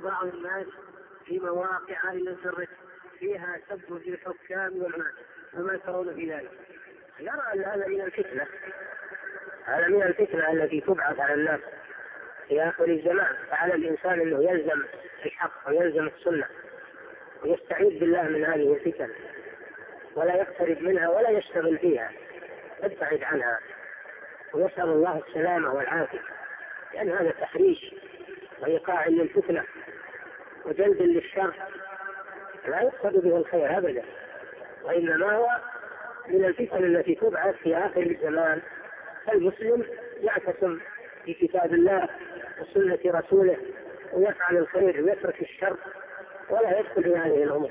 بعض الناس في مواقع الانترنت فيها سب في الحكام والعلماء، وما ترون في ذلك؟ يرى أن هذا من الفتنة، هذا من الفتنة التي تبعث على الناس في آخر الزمان. فعلى الإنسان أنه يلزم الحق ويلزم السنة ويستعيذ بالله من هذه الفتن، ولا يقترب منها ولا يشتغل فيها، يبتعد عنها ويسأل الله السلامة والعافية، لأن هذا تحريش وإيقاع للفتنة وجلب للشر لا يقصد به الخير أبدا، وإنما هو من الفتن التي تبعث في آخر الزمان. المسلم يعتصم بكتاب الله وسنة رسوله ويفعل الخير ويترك الشر ولا يدخل في هذه الأمور.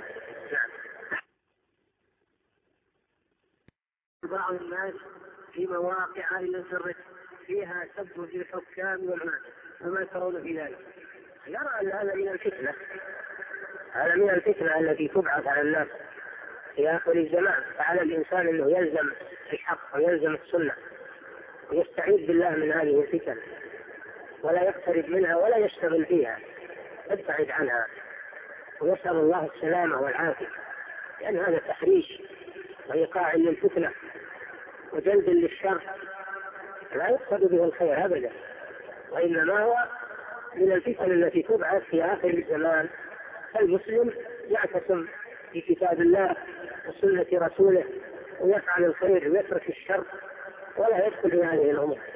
بعض الناس في مواقع الانترنت فيها سب في الحكام والعلماء، وما ترون في ذلك؟ يرى أن هذا من الفتنة، هذا من الفتنة التي تبعث على الناس في آخر الزمان. فعلى الإنسان أنه يلزم الحق ويلزم السنة ويستعيذ بالله من هذه الفتن، ولا يقترب منها ولا يشتغل فيها، يبتعد عنها ويسأل الله السلامة والعافية، لأن هذا تحريش وإيقاع للفتنة وجلب للشر لا يقصد به الخير أبدا، وإنما هو من الفتن التي تبعث في آخر الزمان. المسلم يعتصم بكتاب الله وسنة رسوله ويفعل الخير ويترك الشر ولا يدخل في هذه الأمور.